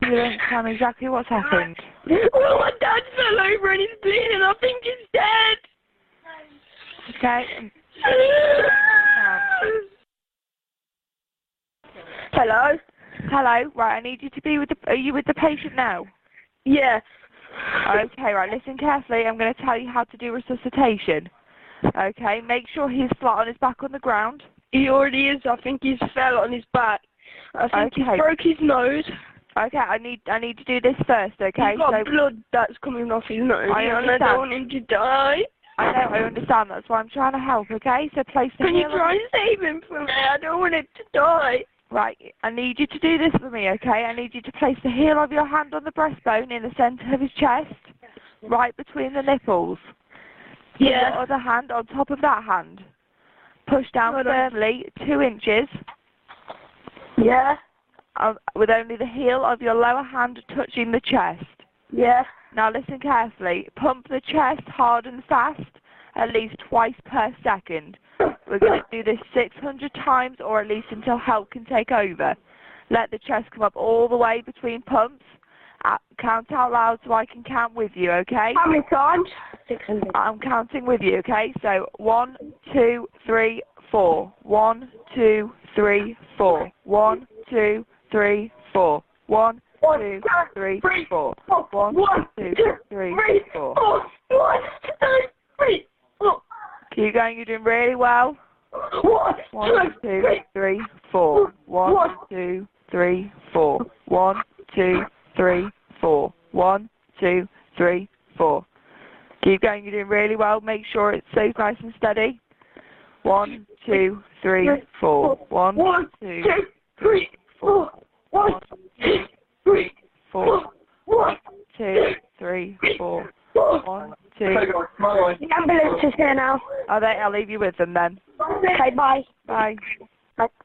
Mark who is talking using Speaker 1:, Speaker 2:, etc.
Speaker 1: You don't tell me exactly what's happened.
Speaker 2: Well, my dad fell over and he's bleeding. I think he's dead.
Speaker 1: Okay.
Speaker 2: Hello?
Speaker 1: Hello. Right, I need you to be with the... Are you with the patient now?
Speaker 2: Yeah.
Speaker 1: Okay, right, listen carefully. I'm going to tell you how to do resuscitation. Okay, make sure he's flat on his back on the ground.
Speaker 2: He already is. I think he's fell on his back. I think he broke his nose.
Speaker 1: Okay, I need to do this first, okay?
Speaker 2: He's got blood that's coming off his nose.
Speaker 1: I understand.
Speaker 2: I don't want him to die.
Speaker 1: I know, I understand. That's why I'm trying to help, okay? So place the
Speaker 2: Can you
Speaker 1: heel
Speaker 2: try and save him for me? I don't want him to die.
Speaker 1: Right, I need you to do this for me, okay? I need you to place the heel of your hand on the breastbone in the centre of his chest, right between the nipples.
Speaker 2: Yeah.
Speaker 1: Your other hand on top of that hand. Push down firmly 2 inches.
Speaker 2: Yeah.
Speaker 1: With only the heel of your lower hand touching the chest.
Speaker 2: Yeah.
Speaker 1: Now listen carefully. Pump the chest hard and fast, at least twice per second. We're going to do this 600 times or at least until help can take over. Let the chest come up all the way between pumps. Count out loud so I can count with you, okay?
Speaker 2: How many times? 600.
Speaker 1: I'm counting with you, okay? So 1, 2, 3, 4. 1, 2, 3, 4. 1, 2, 3, 4. 1, 2, 3, 4. 1, 2, 3, 4.
Speaker 2: 1, 2, 3, 4.
Speaker 1: Keep going, you're doing really well.
Speaker 2: 1,
Speaker 1: 2, 3, 4. 1, 2, 3, 4. 1, 2, 3, 4. 1, 2, 3, 4. Keep going, you're doing really well. Make sure it stays nice and steady. 1, 2, 3, 4. 1, 2, 3, 4. 1, 2, 3, 4. 1, 2, 3, 4. 1, 2.
Speaker 2: The ambulance is here now.
Speaker 1: Are they? I'll leave you with them then.
Speaker 2: Okay, bye.
Speaker 1: Bye.
Speaker 2: Bye.